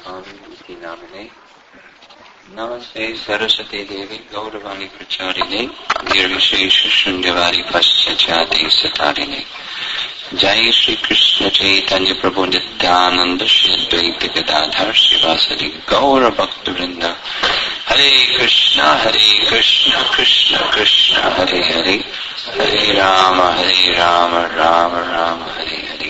iti namine. Namaste Saraswati Devi Gauravani Pracharine Nirvishesha Shunyavadi Paschachati Satarine Jai Shri Krishna Chaitanya Prabhu Nityananda Shri Advaita Gadadhar Srivasadi Gaura Bhaktivinoda Hare Krishna Krishna Krishna Hare Hare Hare Rama Rama Rama Hare Hare.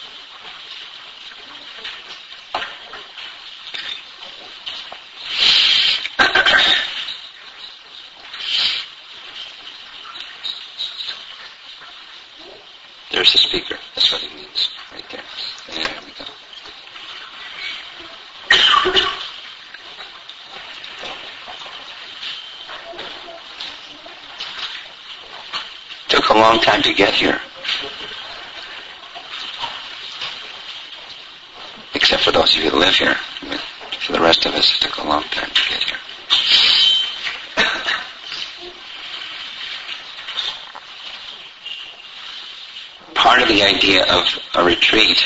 There's the speaker. That's what it means. Right there. There we go. Took a long time to get here. Except for those of you who live here. For the rest of us, it took a long time to get here. Part of the idea of a retreat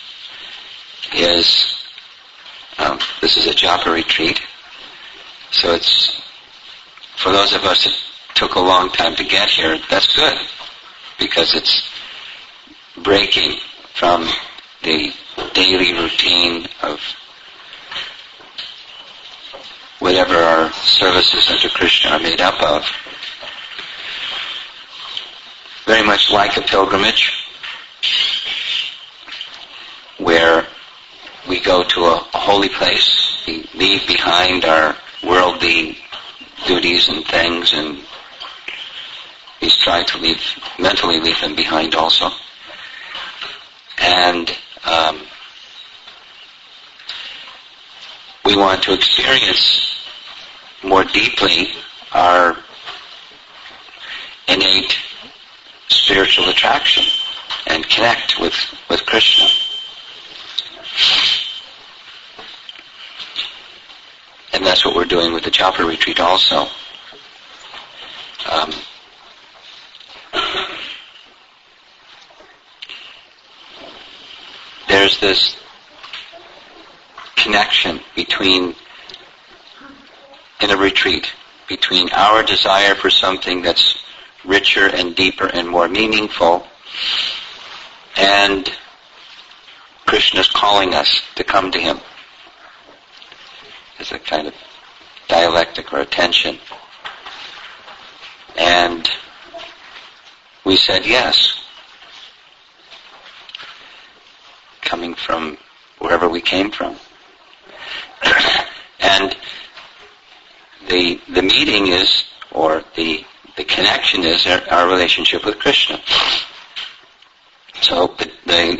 is, this is a japa retreat, so it's, for those of us that took a long time to get here, that's good, because it's breaking from the daily routine of whatever our services unto Krishna are made up of. Very much like a pilgrimage, where we go to a holy place, we leave behind our worldly duties and things, and we try to mentally leave them behind also. And we want to experience more deeply our innate spiritual attraction and connect with Krishna. And that's what we're doing with the japa retreat also. There's this connection in a retreat, between our desire for something that's richer and deeper and more meaningful, and Krishna's calling us to come to Him. There's a kind of dialectic or a tension. And we said yes, coming from wherever we came from. And the meeting is, or the connection is our relationship with Krishna. So the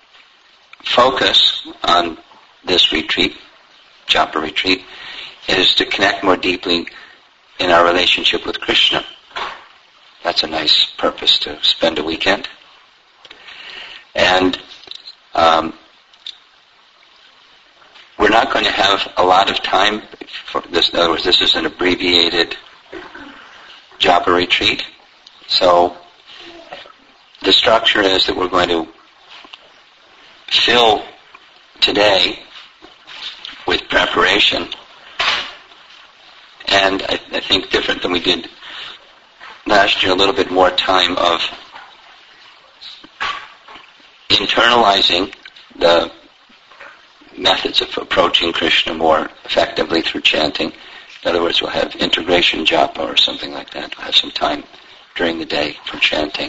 focus on this retreat, japa retreat, is to connect more deeply in our relationship with Krishna. That's a nice purpose to spend a weekend. And we're not going to have a lot of time for this. In other words, this is an abbreviated japa retreat. So the structure is that we're going to fill today with preparation, and I think different than we did last year, a little bit more time of internalizing the methods of approaching Krishna more effectively through chanting. In other words, we'll have integration japa or something like that. We'll have some time during the day for chanting.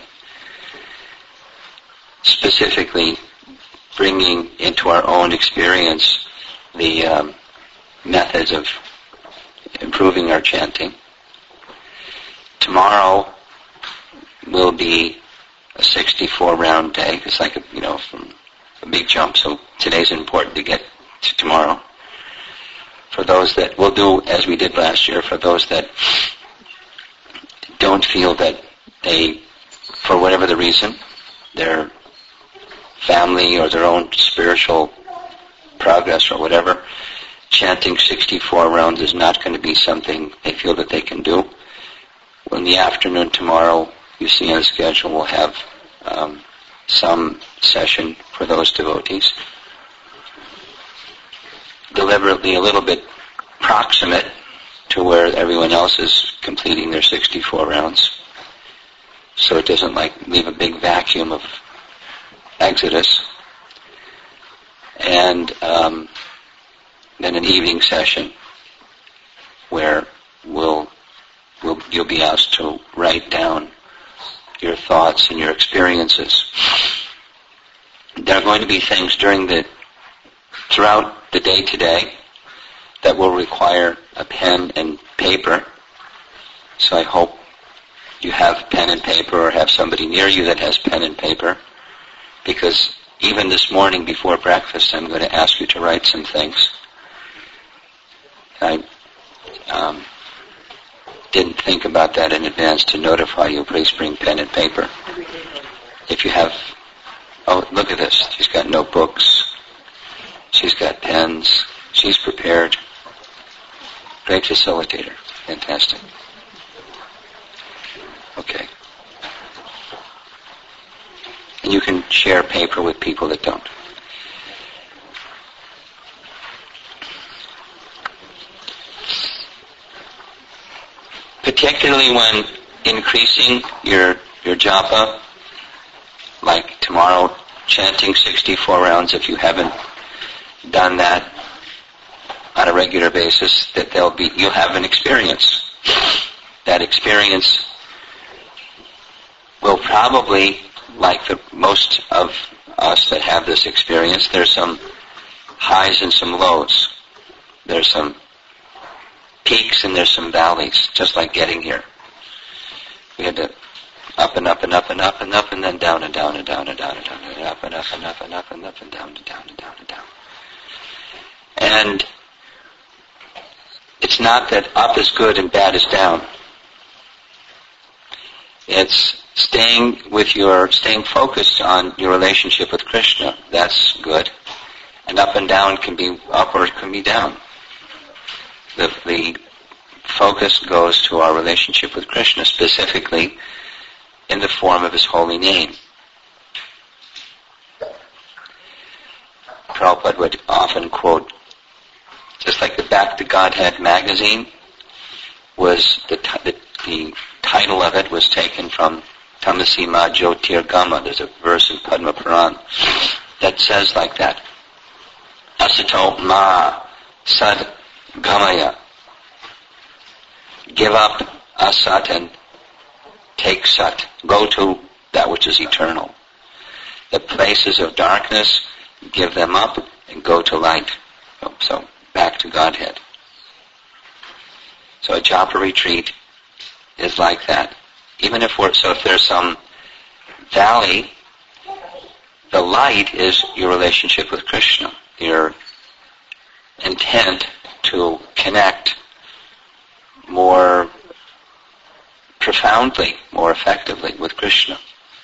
Specifically bringing into our own experience the methods of improving our chanting. Tomorrow will be a 64-round day. It's like from a big jump. So today's important to get to tomorrow. For those that will do as we did last year, for those that don't feel that they, for whatever the reason, their family or their own spiritual progress or whatever, chanting 64 rounds is not going to be something they feel that they can do. Well, in the afternoon tomorrow, you see on the schedule, we'll have some session for those devotees. deliberately a little bit proximate to where everyone else is completing their 64 rounds, so it doesn't leave a big vacuum of exodus. And then an evening session where you'll be asked to write down your thoughts and your experiences. There are going to be things throughout the day today that will require a pen and paper. So I hope you have pen and paper or have somebody near you that has pen and paper, because even this morning before breakfast I'm going to ask you to write some things. I didn't think about that in advance to notify you. Please bring pen and paper. If you have, look at this. She's got notebooks. She's got pens. She's prepared. Great facilitator. Fantastic. Okay. And you can share paper with people that don't. Particularly when increasing your japa, like tomorrow, chanting 64 rounds, if you haven't done that on a regular basis, that you'll have an experience. That experience will probably, like most of us that have this experience, there's some highs and some lows. There's some peaks and there's some valleys, just like getting here. We had to up and up and up and up and up and then down and down and down and down and down and up and up and up and up and up and down and down and down and down. And it's not that up is good and bad is down. It's staying focused on your relationship with Krishna. That's good. And up and down can be up or it can be down. The focus goes to our relationship with Krishna, specifically in the form of His holy name. Prabhupada would often quote, just like the Back to Godhead magazine was, the title of it was taken from Tamasi Ma Jyotirgama. There's a verse in Padma Puran that says like that. Asato Ma Sad Gamaya. Give up asat and take sat. Go to that which is eternal. The places of darkness, give them up and go to light. So, back to Godhead. So a japa retreat is like that. Even if there's some valley, the light is your relationship with Krishna. Your intent to connect more profoundly, more effectively with Krishna.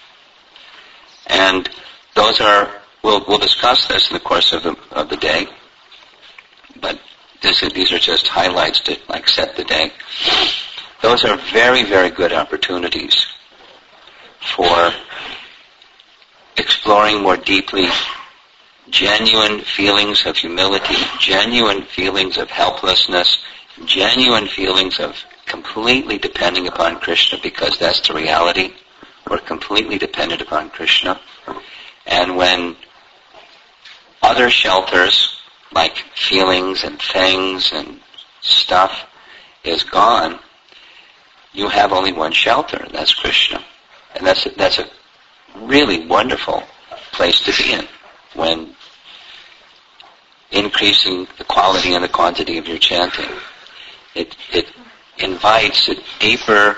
And those are, we'll discuss this in the course of the day, but these are just highlights to set the day. Those are very, very good opportunities for exploring more deeply genuine feelings of humility, genuine feelings of helplessness, genuine feelings of completely depending upon Krishna, because that's the reality. We're completely dependent upon Krishna. And when other shelters, like feelings and things and stuff, is gone, you have only one shelter, and that's Krishna. And that's a really wonderful place to be in, when increasing the quality and the quantity of your chanting. It invites a deeper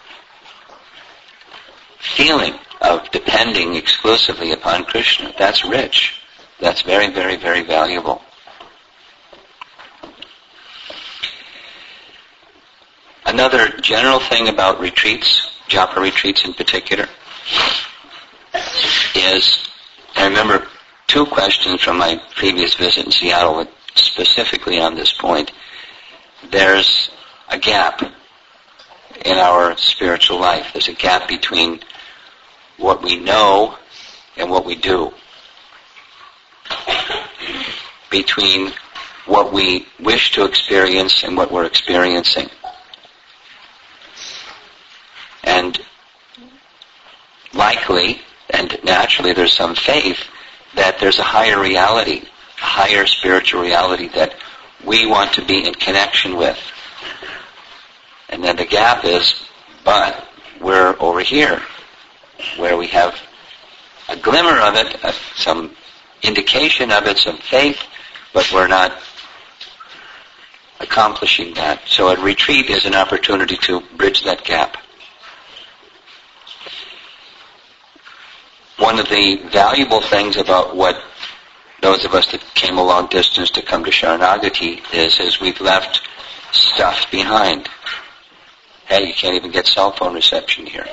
feeling of depending exclusively upon Krishna. That's rich. That's very, very, very valuable. Another general thing about retreats, japa retreats in particular, is, I remember 2 questions from my previous visit in Seattle specifically on this point. There's a gap in our spiritual life. There's a gap between what we know and what we do. Between what we wish to experience and what we're experiencing. And likely and naturally there's some faith that there's a higher reality, a higher spiritual reality that we want to be in connection with. And then the gap is, but we're over here, where we have a glimmer of it, some indication of it, some faith, but we're not accomplishing that. So a retreat is an opportunity to bridge that gap. One of the valuable things about what those of us that came a long distance to come to Sharanagati is we've left stuff behind. Hey, you can't even get cell phone reception here.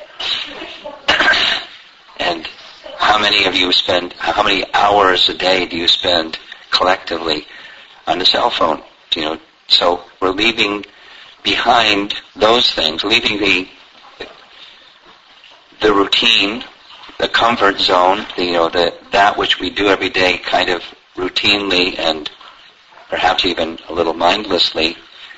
And how many hours a day do you spend collectively on the cell phone? So we're leaving behind those things, leaving the routine, the comfort zone, that which we do every day kind of routinely and perhaps even a little mindlessly,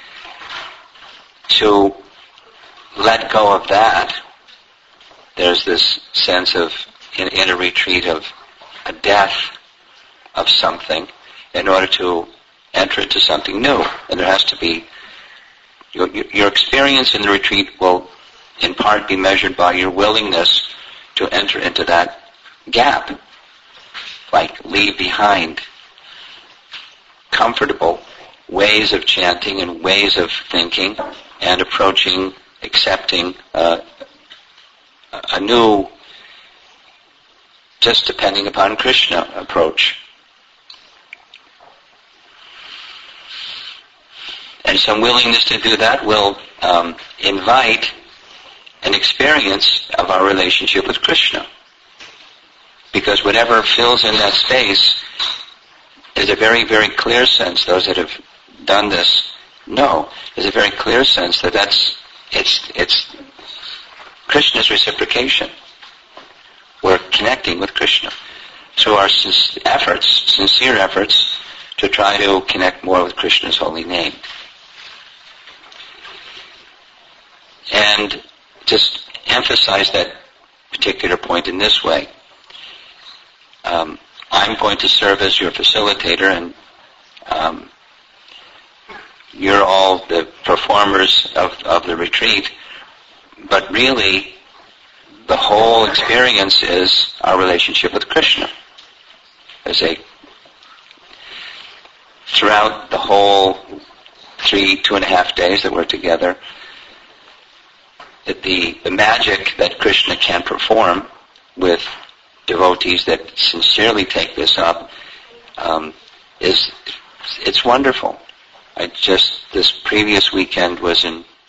to let go of that. There's this sense of, in a retreat, of a death of something in order to enter into something new. And there has to be, your experience in the retreat will in part be measured by your willingness to enter into that gap. Like leave behind comfortable ways of chanting and ways of thinking and approaching, accepting a new, just depending upon Krishna approach. And some willingness to do that will invite an experience of our relationship with Krishna. Because whatever fills in that space is a very, very clear sense, those that have done this know, there's a very clear sense that it's Krishna's reciprocation. We're connecting with Krishna through our sincere efforts to try to connect more with Krishna's holy name. And just emphasize that particular point in this way. I'm going to serve as your facilitator, and you're all the performers of the retreat, but really the whole experience is our relationship with Krishna. Throughout the whole 2.5 days that we're together, that the magic that Krishna can perform with devotees that sincerely take this up it's wonderful. This previous weekend I was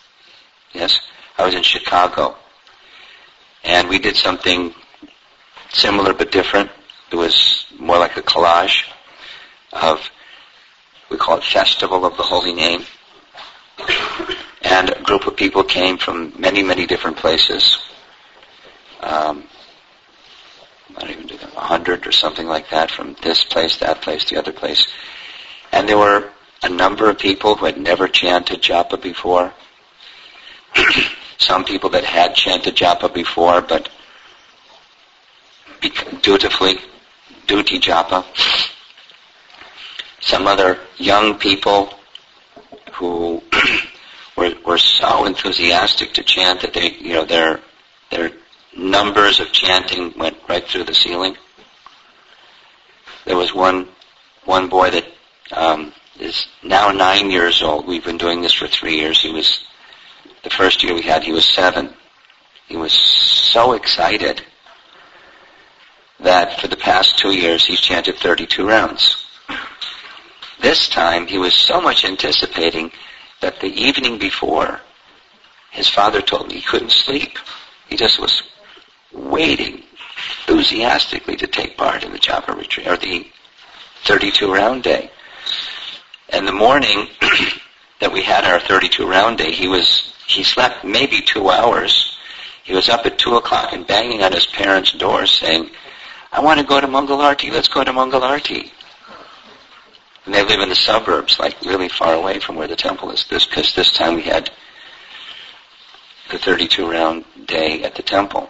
in Chicago, and we did something similar but different. It was more like a collage we call it Festival of the Holy Name. And a group of people came from many, many different places. Not even 100 or something like that, from this place, that place, the other place. And there were a number of people who had never chanted japa before. Some people that had chanted japa before, but duty japa. Some other young people who were so enthusiastic to chant that their numbers of chanting went right through the ceiling. There was one boy that is now 9 years old. We've been doing this for 3 years. The first year we had, he was 7. He was so excited that for the past 2 years he's chanted 32 rounds. This time he was so much anticipating that the evening before, his father told me he couldn't sleep. He just was waiting enthusiastically to take part in the japa retreat, or the 32-round day. And the morning that we had our 32-round day, he slept maybe 2 hours. He was up at 2 o'clock and banging on his parents' door saying, "I want to go to Mangalarti, let's go to Mangalarti." And they live in the suburbs, like really far away from where the temple is. Because this time we had the 32-round day at the temple.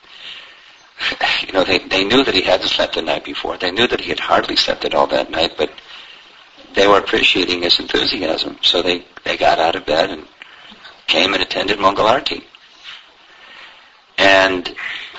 They knew that he hadn't slept the night before. They knew that he had hardly slept at all that night, but they were appreciating his enthusiasm. So they got out of bed and came and attended Mangalarti. And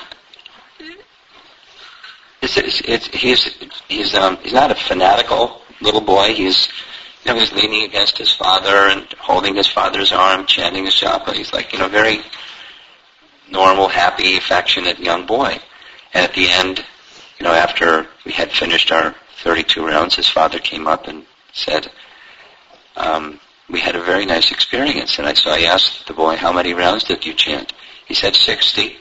he's not a fanatical little boy. He's leaning against his father and holding his father's arm, chanting his japa. He's like, very normal, happy, affectionate young boy. And at the end, after we had finished our 32 rounds, his father came up and said, we had a very nice experience. And so I asked the boy, how many rounds did you chant? He said 60.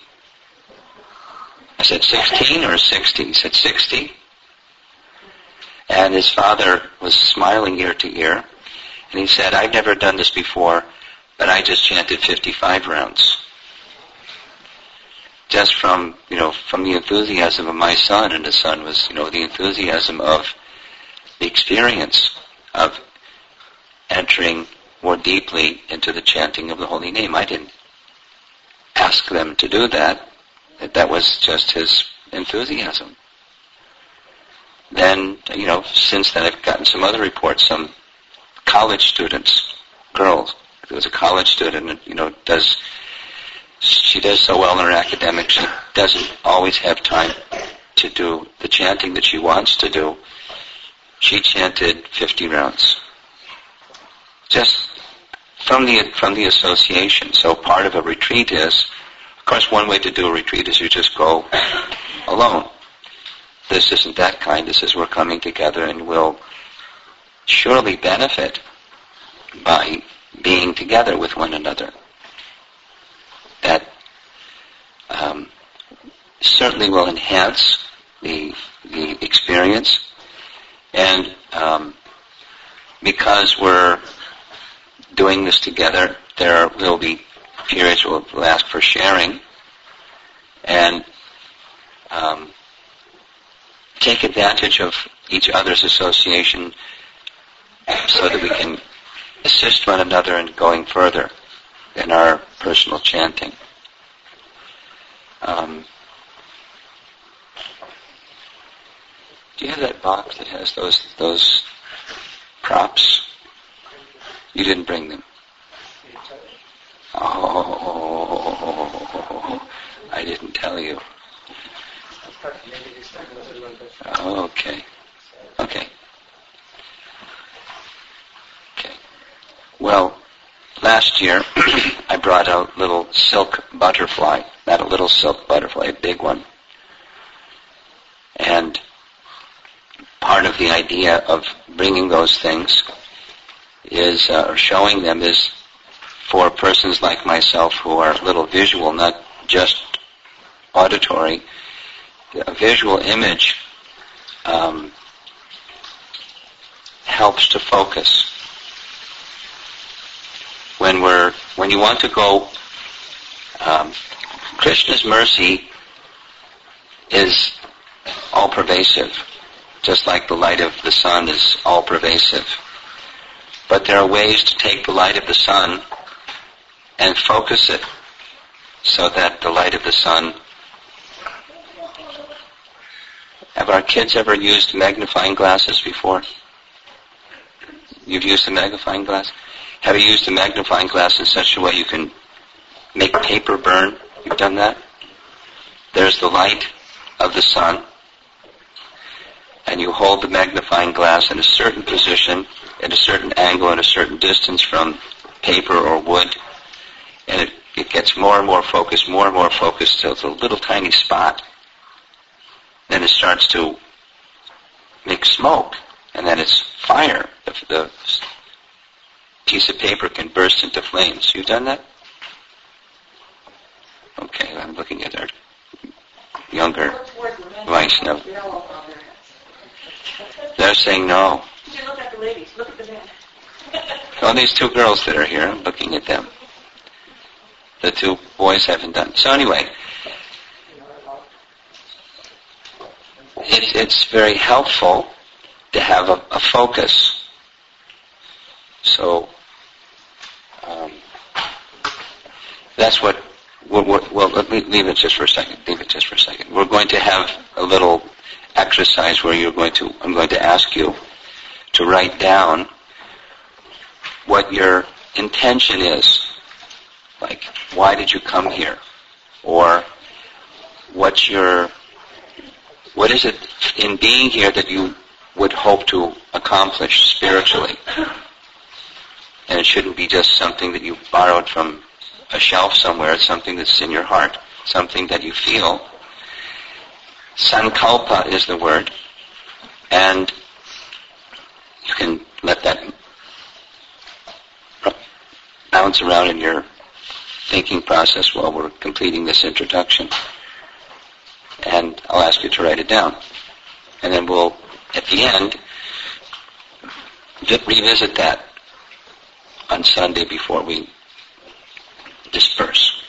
I said 16 or 60? He said 60. And his father was smiling ear to ear. And he said, I've never done this before, but I just chanted 55 rounds. Just from the enthusiasm of my son, and his son was, the enthusiasm of the experience of entering more deeply into the chanting of the holy name. I didn't ask them to do that. That was just his enthusiasm. Then, since then I've gotten some other reports, some college students, girls. There was a college student, she does so well in her academics, she doesn't always have time to do the chanting that she wants to do. She chanted 50 rounds. Just from the association. So part of a retreat is, of course, one way to do a retreat is you just go alone. This isn't that kind. This is we're coming together and we'll surely benefit by being together with one another. That certainly will enhance the experience, and because we're doing this together, there will be periods where we'll ask for sharing, and take advantage of each other's association so that we can assist one another in going further in our personal chanting. Do you have that box that has those props? You didn't bring them. Oh, I didn't tell you. Okay. Well, last year I brought a little silk butterfly. Not a little silk butterfly, a big one. And part of the idea of bringing those things is, or showing them, is for persons like myself who are a little visual, not just auditory. A visual image helps to focus. When you want to go, Krishna's mercy is all-pervasive, just like the light of the sun is all-pervasive. But there are ways to take the light of the sun and focus it so that the light of the sun... Have our kids ever used magnifying glasses before? You've used a magnifying glass? Have you used a magnifying glass in such a way you can make paper burn? You've done that? There's the light of the sun, and you hold the magnifying glass in a certain position, at a certain angle, at a certain distance from paper or wood, and it gets more and more focused till it's a little tiny spot. Then it starts to make smoke, and then it's fire. The piece of paper can burst into flames. You've done that? Okay, I'm looking at our younger Vaishnava. They're saying no. You look at the ladies. Look at the men. Well, these two girls that are here, I'm looking at them. The two boys haven't done. So anyway, it's very helpful to have a focus. So that's what. Well, leave it just for a second. We're going to have a little exercise where I'm going to ask you to write down what your intention is. Like, why did you come here? Or what is it in being here that you would hope to accomplish spiritually? And it shouldn't be just something that you borrowed from a shelf somewhere. It's something that's in your heart, something that you feel. Sankalpa is the word, and you can let that bounce around in your thinking process while we're completing this introduction. And I'll ask you to write it down. And then we'll, at the end, revisit that on Sunday before we disperse.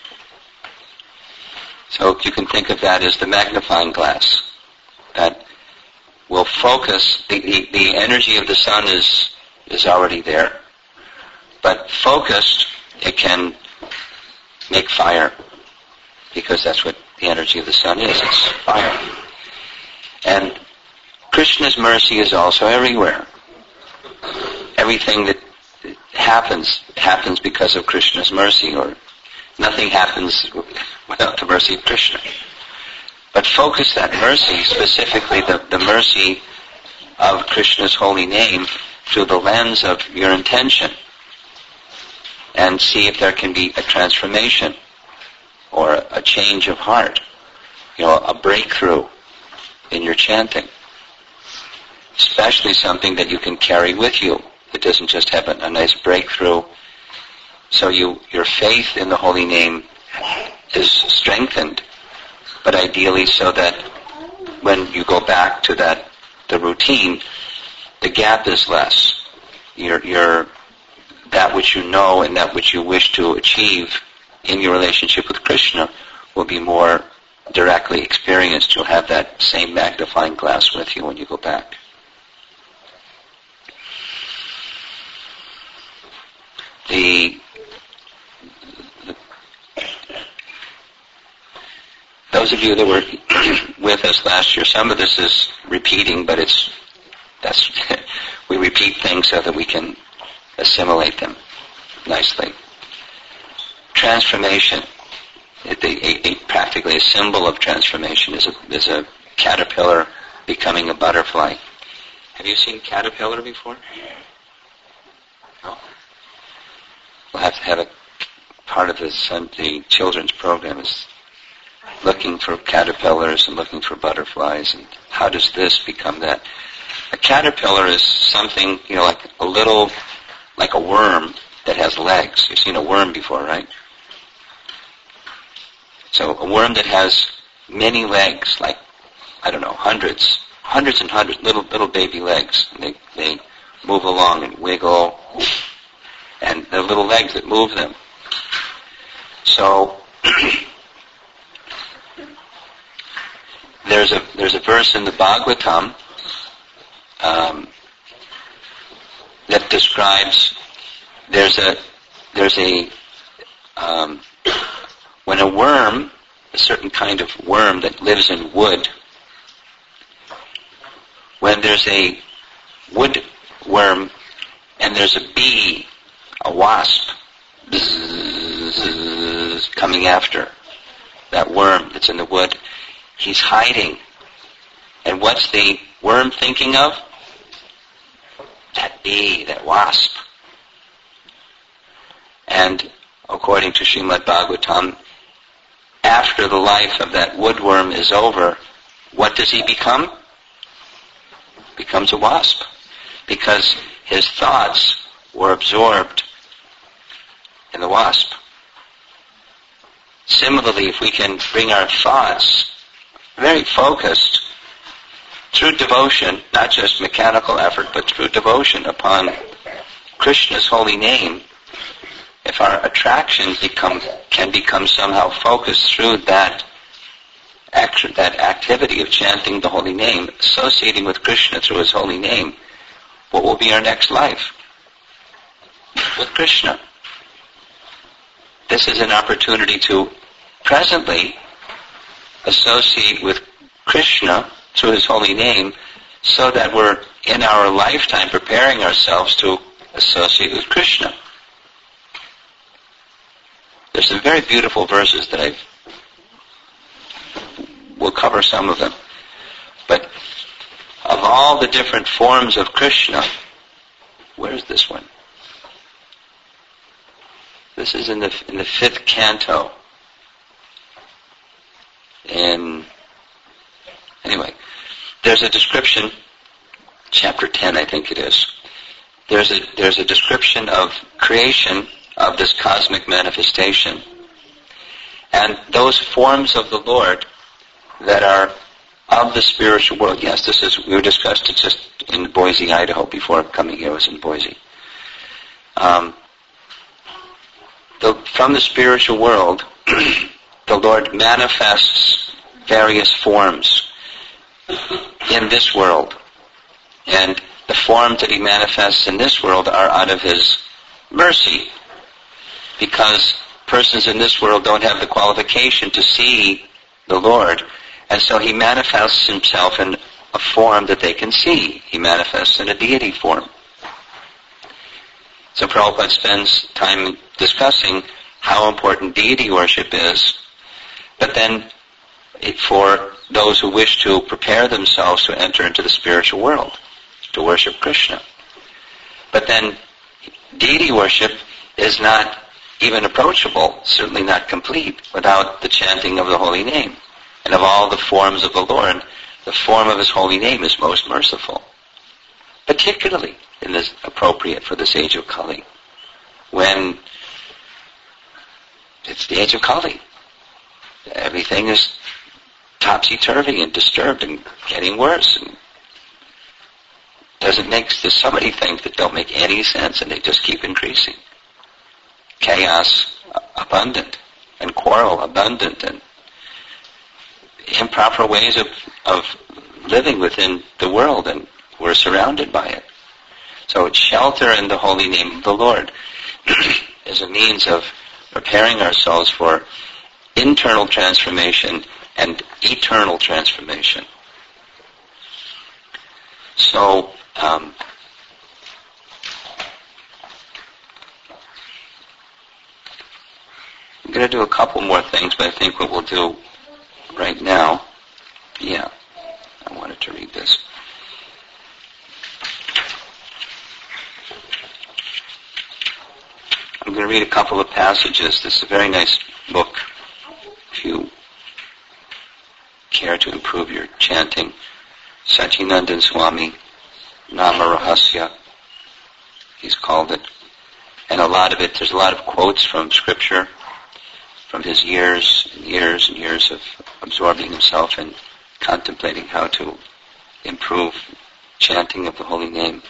So you can think of that as the magnifying glass that will focus. The energy of the sun is already there, but focused, it can make fire, because that's what the energy of the sun is. It's fire. And Krishna's mercy is also everywhere. Everything that happens because of Krishna's mercy, or nothing happens without the mercy of Krishna. But focus that mercy, specifically the mercy of Krishna's holy name, through the lens of your intention, and see if there can be a transformation or a change of heart, a breakthrough in your chanting. Especially something that you can carry with you. It doesn't just have a nice breakthrough. So your faith in the holy name is strengthened, but ideally so that when you go back to the routine, the gap is less. Your that which you know and that which you wish to achieve in your relationship with Krishna will be more directly experienced. You'll have that same magnifying glass with you when you go back. Those of you that were with us last year, some of this is repeating, but we repeat things so that we can assimilate them nicely. Transformation, practically a symbol of transformation, is a caterpillar becoming a butterfly. Have you seen caterpillar before? No. We'll have to have a part of the children's program is looking for caterpillars and looking for butterflies, and how does this become that? A caterpillar is something, like a worm that has legs. You've seen a worm before, right? So a worm that has many legs, like, hundreds and hundreds, little baby legs. And they move along and wiggle, and the little legs that move them. So there's a verse in the Bhagavatam that describes when a worm, a certain kind of worm that lives in wood, when there's a wood worm and there's a bee, a wasp, coming after that worm that's in the wood, he's hiding. And what's the worm thinking of? That bee, that wasp. And according to Srimad Bhagavatam, after the life of that woodworm is over, what does he become? Becomes a wasp. Because his thoughts were absorbed in the wasp. Similarly, if we can bring our thoughts very focused through devotion, not just mechanical effort, but through devotion upon Krishna's holy name, if our attraction can become somehow focused through that that activity of chanting the holy name, associating with Krishna through his holy name, what will be our next life? With Krishna. This is an opportunity to presently associate with Krishna through his holy name, so that we're in our lifetime preparing ourselves to associate with Krishna. There's some very beautiful verses that we'll cover some of them. But of all the different forms of Krishna, where's this one? This is in the 5th canto. Anyway, there's a description, chapter 10 I think it is. There's a description of creation of this cosmic manifestation. And those forms of the Lord that are of the spiritual world. Yes, we discussed it just in Boise, Idaho. Before coming here, I was in Boise. From the spiritual world, the Lord manifests various forms in this world. And the forms that he manifests in this world are out of his mercy, because persons in this world don't have the qualification to see the Lord, and so he manifests himself in a form that they can see. He manifests in a deity form. So Prabhupada spends time discussing how important deity worship is, but then for those who wish to prepare themselves to enter into the spiritual world, to worship Krishna. But then deity worship is not even approachable, certainly not complete, without the chanting of the holy name. And of all the forms of the Lord, the form of his holy name is most merciful. Particularly in this appropriate for this age of Kali, when it's the age of Kali. Everything is topsy-turvy and disturbed and getting worse. And there's so many things that don't make any sense, and they just keep increasing. Chaos abundant, and quarrel abundant, and improper ways of living within the world, and we're surrounded by it. So shelter in the holy name of the Lord is a means of preparing ourselves for internal transformation and eternal transformation. So, I'm going to do a couple more things, but I think what we'll do right now, I wanted to read this. I'm going to read a couple of passages. This is a very nice book if you care to improve your chanting. Sachinandan Swami, Nama Rahasya, he's called it. And a lot of it, there's a lot of quotes from Scripture, from his years and years and years of absorbing himself and contemplating how to improve chanting of the holy name.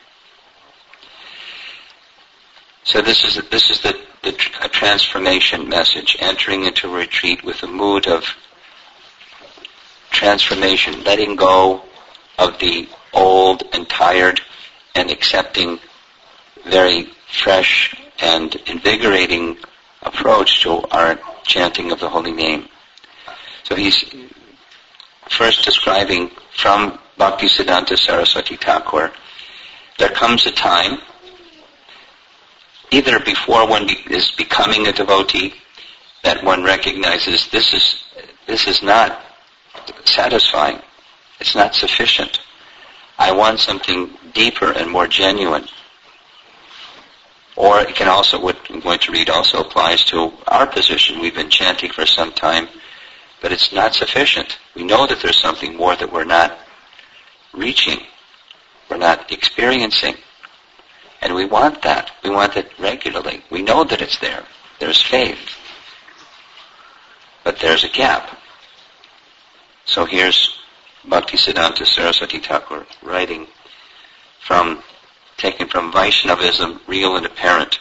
So this is a transformation message, entering into a retreat with a mood of transformation, letting go of the old and tired and accepting very fresh and invigorating approach to our chanting of the holy name. So he's first describing from Bhaktisiddhanta Saraswati Thakur, there comes a time, either before one is becoming a devotee, that one recognizes this is not satisfying. It's not sufficient. I want something deeper and more genuine. Or it can also, what I'm going to read also applies to our position. We've been chanting for some time, but it's not sufficient. We know that there's something more that we're not reaching, we're not experiencing. And we want that. We want it regularly. We know that it's there. There's faith. But there's a gap. So here's Bhaktisiddhanta Saraswati Thakur writing taken from Vaishnavism, Real and Apparent.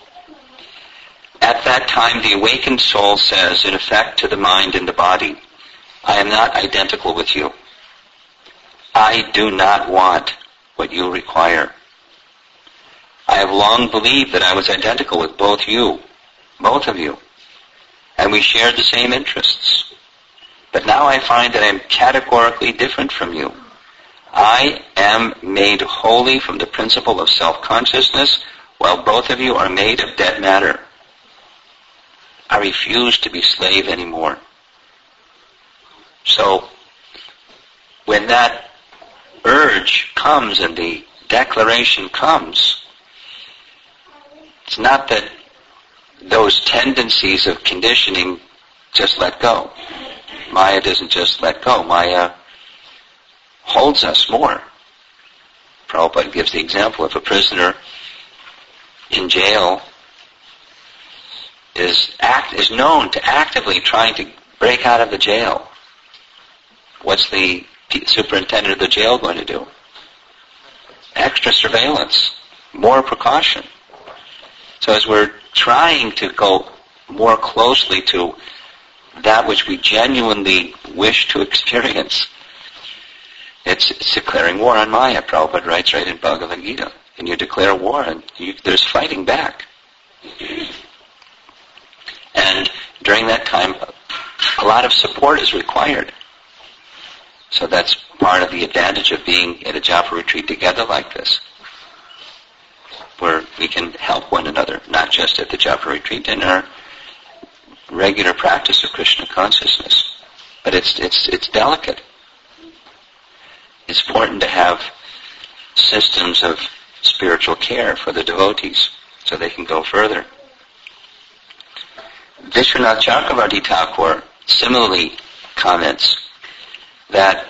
At that time, the awakened soul says, in effect, to the mind and the body, I am not identical with you. I do not want what you require. I have long believed that I was identical with both of you, and we shared the same interests. But now I find that I am categorically different from you. I am made holy from the principle of self-consciousness, while both of you are made of dead matter. I refuse to be slave anymore. So, when that urge comes and the declaration comes, it's not that those tendencies of conditioning just let go. Maya doesn't just let go. Maya holds us more. Prabhupada gives the example of a prisoner in jail is known to actively trying to break out of the jail. What's the superintendent of the jail going to do? Extra surveillance, more precaution. So as we're trying to go more closely to that which we genuinely wish to experience, it's declaring war on Maya. Prabhupada writes right in Bhagavad Gita. And you declare war, and there's fighting back. And during that time, a lot of support is required. So that's part of the advantage of being at a japa retreat together like this, where we can help one another, not just at the japa retreat, in our regular practice of Krishna consciousness. But it's delicate. It's important to have systems of spiritual care for the devotees so they can go further. Vishwanath Chakravarti Thakur similarly comments that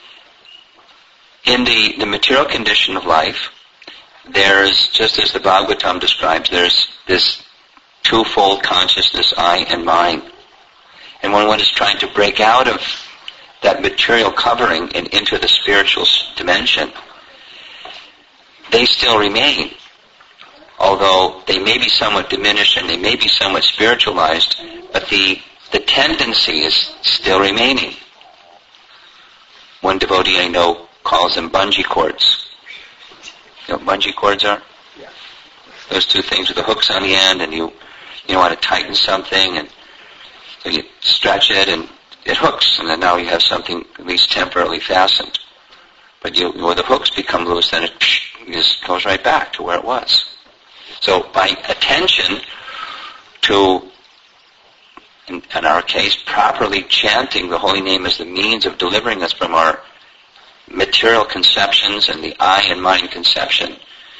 in the material condition of life, there's, just as the Bhagavatam describes, there's this twofold consciousness, I and mine. And when one is trying to break out of that material covering and into the spiritual dimension, they still remain, although they may be somewhat diminished and they may be somewhat spiritualized, but the tendency is still remaining. One devotee I know calls them bungee cords. You know what bungee cords are? Yeah. Those two things with the hooks on the end, and you want to tighten something, and so you stretch it and it hooks, and then now you have something at least temporarily fastened. But when the hooks become loose, then it just goes right back to where it was. So by attention to, in our case, properly chanting the holy name as the means of delivering us from our material conceptions and the I and mine conception,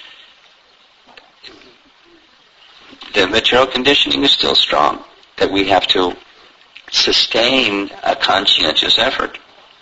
the material conditioning is still strong, that we have to sustain a conscientious effort.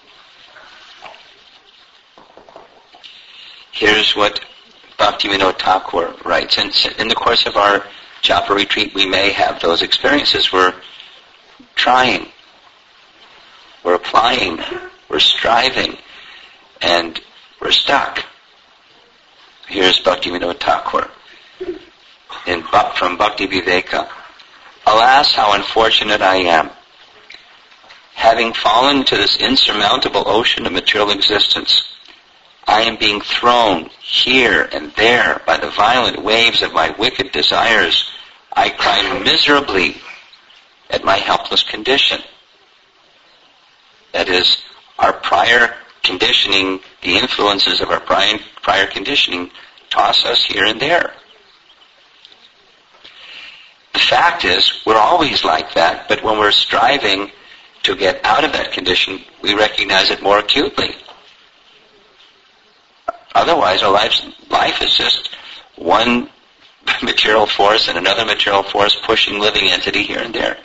Here's what Bhaktivinoda Thakur writes. In the course of our japa retreat, we may have those experiences. We're trying, we're applying, we're striving, and we're stuck. Here's Bhaktivinoda Thakur from Bhakti Viveka. Alas, how unfortunate I am. Having fallen to this insurmountable ocean of material existence, I am being thrown here and there by the violent waves of my wicked desires. I cry miserably at my helpless condition. That is, our prior conditioning, the influences of our prior conditioning toss us here and there. The fact is, we're always like that, but when we're striving to get out of that condition, we recognize it more acutely. Otherwise, our life is just one material force and another material force pushing living entity here and there.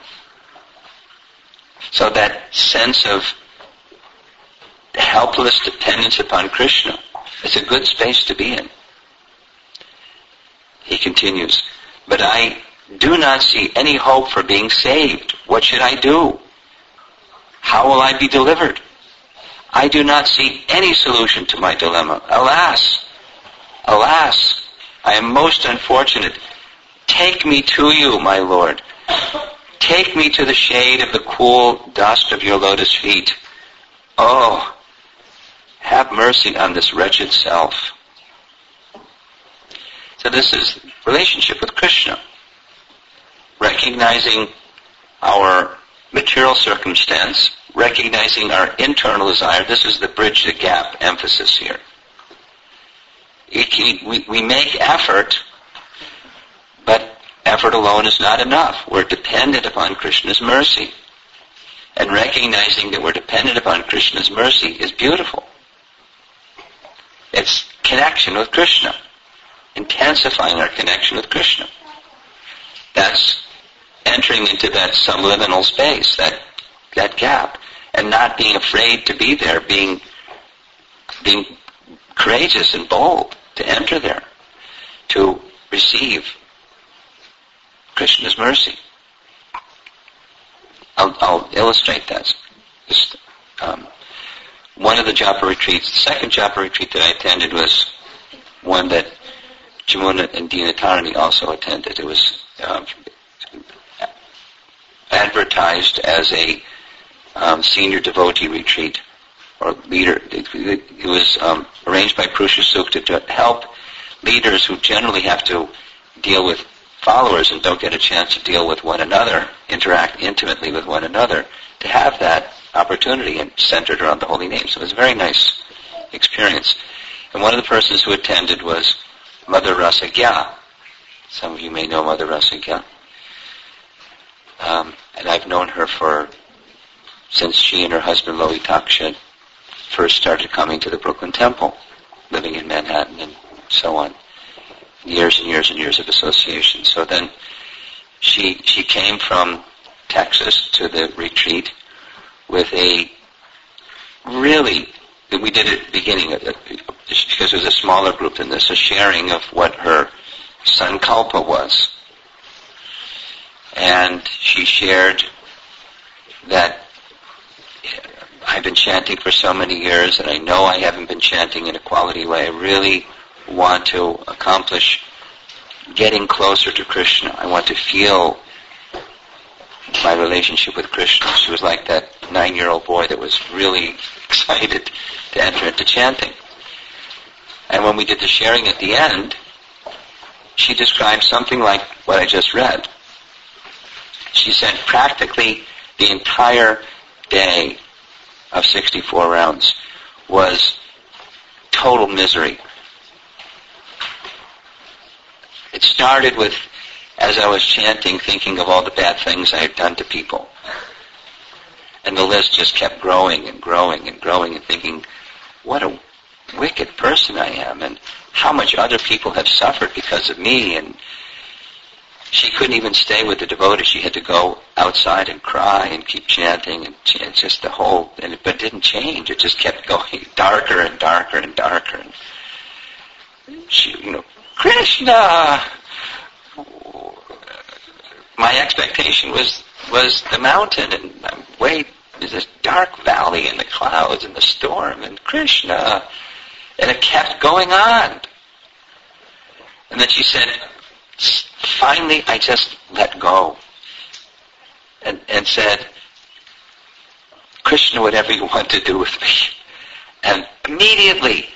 So that sense of helpless dependence upon Krishna is a good space to be in. He continues, but I do not see any hope for being saved. What should I do? How will I be delivered? I do not see any solution to my dilemma. Alas, alas, I am most unfortunate. Take me to you, my Lord. Take me to the shade of the cool dust of your lotus feet. Oh, have mercy on this wretched self. So this is relationship with Krishna. Recognizing our material circumstance, recognizing our internal desire. This is the bridge the gap emphasis here. We make effort, but effort alone is not enough. We're dependent upon Krishna's mercy. And recognizing that we're dependent upon Krishna's mercy is beautiful. It's connection with Krishna. Intensifying our connection with Krishna. That's entering into that subliminal space, that gap, and not being afraid to be there, being courageous and bold to enter there, to receive Krishna's mercy. I'll illustrate that. One of the japa retreats, the second japa retreat that I attended was one that Jamuna and Dinatarani also attended. It was advertised as a senior devotee retreat or leader. It was arranged by Purusha Sukta to help leaders who generally have to deal with followers and don't get a chance to deal with one another, interact intimately with one another, to have that opportunity and centered around the holy name. So it was a very nice experience. And one of the persons who attended was Mother Rasagya. Some of you may know Mother Rasagya. And I've known her since she and her husband Lohitaksha first started coming to the Brooklyn Temple, living in Manhattan and so on. Years and years and years of association. So then she came from Texas to the retreat with we did it at the beginning, because it was a smaller group than this, a sharing of what her sankalpa was. And she shared that I've been chanting for so many years, and I know I haven't been chanting in a quality way. I really want to accomplish getting closer to Krishna. I want to feel my relationship with Krishna. She was like that 9-year-old boy that was really excited to enter into chanting. And when we did the sharing at the end, she described something like what I just read. She said practically the entire day of 64 rounds was total misery. It started with, as I was chanting, thinking of all the bad things I had done to people. And the list just kept growing and growing and growing, and thinking, what a wicked person I am, and how much other people have suffered because of me. And she couldn't even stay with the devotees. She had to go outside and cry and keep chanting, and just the whole, but it didn't change. It just kept going darker and darker and darker. And she, Krishna! My expectation was the mountain, and there's this dark valley in the clouds and the storm, and Krishna, and it kept going on. And then she said, finally I just let go and said, Krishna, whatever you want to do with me. And immediately,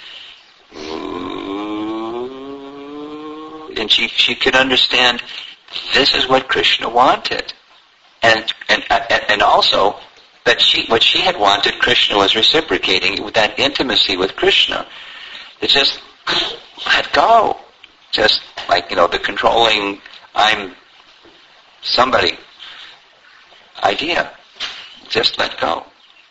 and she could understand this is what Krishna wanted, and also that what she had wanted, Krishna was reciprocating with that intimacy with Krishna. It just let go, just like the controlling I'm somebody idea. Just let go,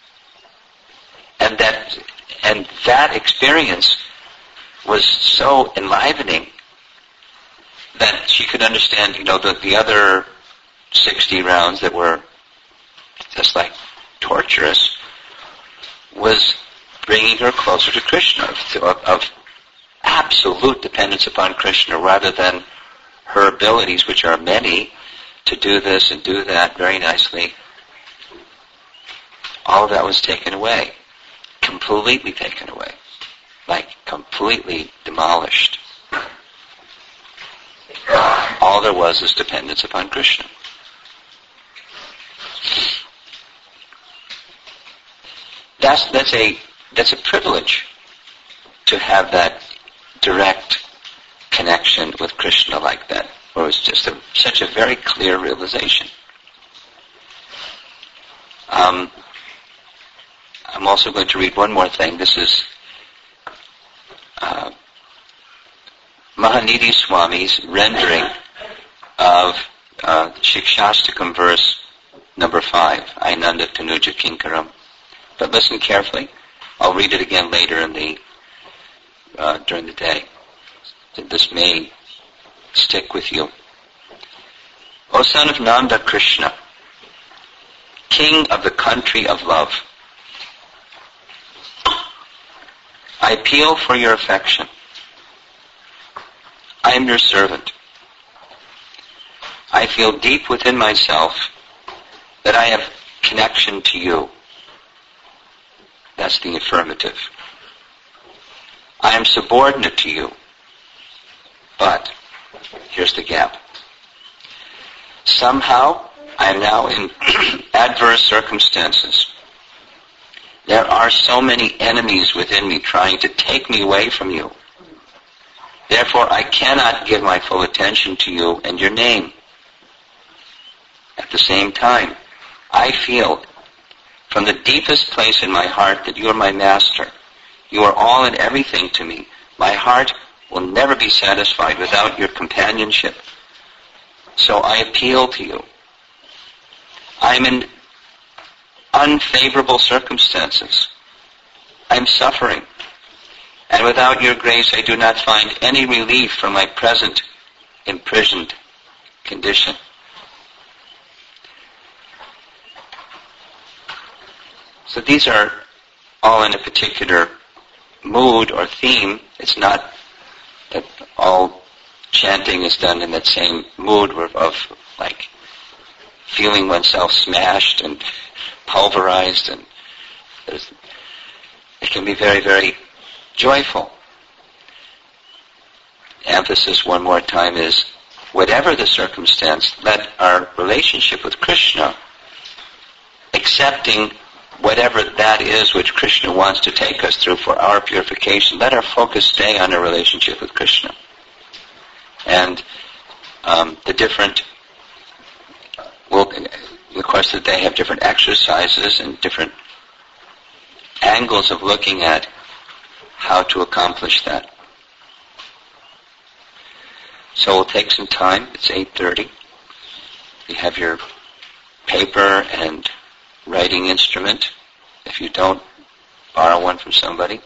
and that experience was so enlivening that she could understand, the other 60 rounds that were just like torturous was bringing her closer to Krishna, of absolute dependence upon Krishna, rather than her abilities, which are many, to do this and do that very nicely. All of that was taken away, completely taken away, like completely demolished. All there was is dependence upon Krishna. that's a privilege to have that direct connection with Krishna like that, where it's just such a very clear realization. I'm also going to read one more thing. This is Mahanidhi Swami's rendering of Shikshastakam verse number 5, Ainanda Tanuja Kinkaram. But listen carefully. I'll read it again later during the day. This may stick with you. O son of Nanda Krishna, king of the country of love, I appeal for your affection. I am your servant. I feel deep within myself that I have connection to you. That's the affirmative. I am subordinate to you. But, here's the gap. Somehow, I am now in adverse circumstances. There are so many enemies within me trying to take me away from you. Therefore, I cannot give my full attention to you and your name. At the same time, I feel from the deepest place in my heart that you are my master. You are all and everything to me. My heart will never be satisfied without your companionship. So I appeal to you. I am in unfavorable circumstances. I am suffering. And without your grace, I do not find any relief from my present imprisoned condition. So these are all in a particular mood or theme. It's not that all chanting is done in that same mood of like feeling oneself smashed and pulverized, and it can be very, very joyful. Emphasis one more time is, whatever the circumstance, let our relationship with Krishna, accepting whatever that is which Krishna wants to take us through for our purification, let our focus stay on our relationship with Krishna. And the different, well, of course, that they have different exercises and different angles of looking at how to accomplish that. So we'll take some time. It's 8:30. You have your paper and writing instrument. If you don't, borrow one from somebody.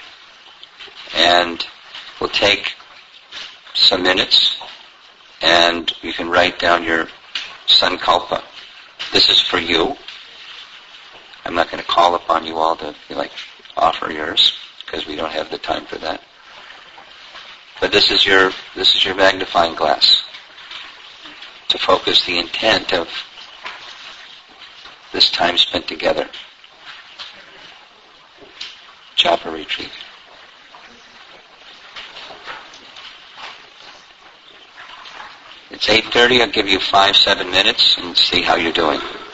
And we'll take some minutes and you can write down your sankalpa. This is for you. I'm not going to call upon you all to offer yours, because we don't have the time for that. But this is your magnifying glass to focus the intent of this time spent together. Japa retreat. It's 8:30. I'll give you 5-7 minutes and see how you're doing.